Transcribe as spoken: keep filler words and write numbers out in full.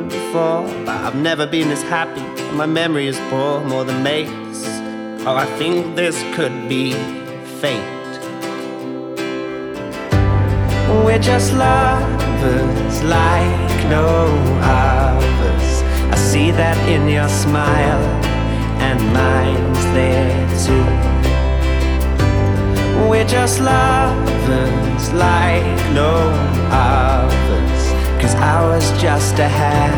been before, but I've never been this happy. My memory is poor, more than mates. Oh, I think this could be fate. We're just lovers like no others. I see that in your smile, and mine's there too. We're just lovers like no others, 'cause ours just a habit.